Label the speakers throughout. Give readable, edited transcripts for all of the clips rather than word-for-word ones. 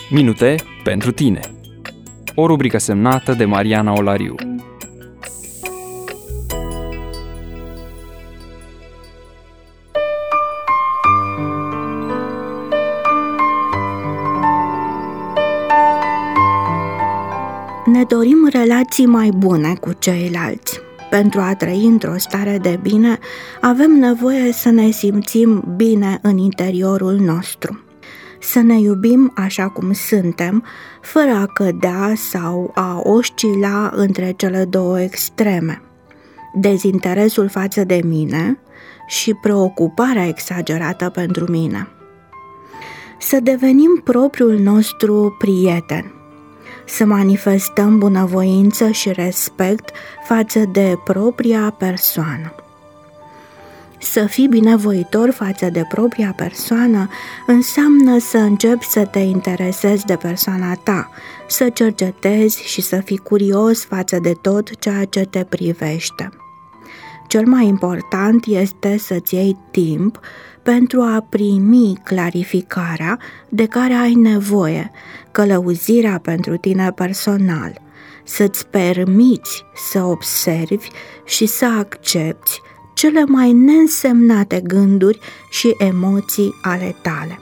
Speaker 1: Minute pentru tine. O rubrică semnată de Mariana Olariu.
Speaker 2: Ne dorim relații mai bune cu ceilalți. Pentru a trăi într-o stare de bine, avem nevoie să ne simțim bine în interiorul nostru. Să ne iubim așa cum suntem, fără a cădea sau a oscila între cele două extreme. Dezinteresul față de mine și preocuparea exagerată pentru mine. Să devenim propriul nostru prieten. Să manifestăm bunăvoință și respect față de propria persoană. Să fii binevoitor față de propria persoană înseamnă să începi să te interesezi de persoana ta, să cercetezi și să fii curios față de tot ceea ce te privește. Cel mai important este să-ți iei timp pentru a primi clarificarea de care ai nevoie, călăuzirea pentru tine personal, să-ți permiți să observi și să accepti cele mai neînsemnate gânduri și emoții ale tale.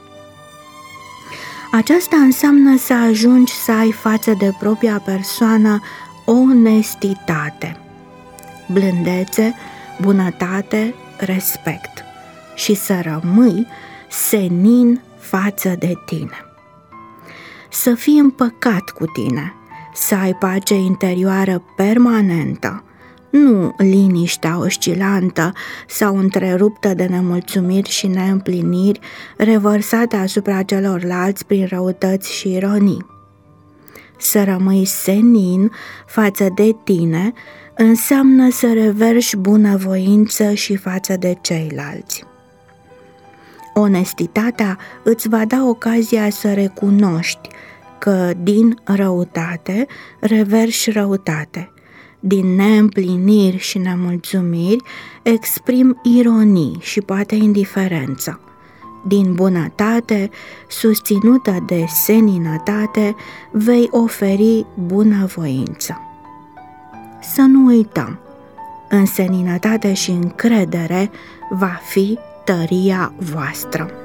Speaker 2: Aceasta înseamnă să ajungi să ai față de propria persoană onestitate, blândețe, bunătate, respect și să rămâi senin față de tine. Să fii împăcat cu tine, să ai pace interioară permanentă, nu liniștea oscilantă sau întreruptă de nemulțumiri și neîmpliniri revărsate asupra celorlalți prin răutăți și ironii. Să rămâi senin față de tine înseamnă să reverși bunăvoință și față de ceilalți. Onestitatea îți va da ocazia să recunoști că din răutate reverși răutate, din neîmpliniri și nemulțumiri exprim ironii și poate indiferență, din bunătate susținută de seninătate vei oferi bunăvoință. Să nu uităm, în seninătate și încredere va fi tăria voastră.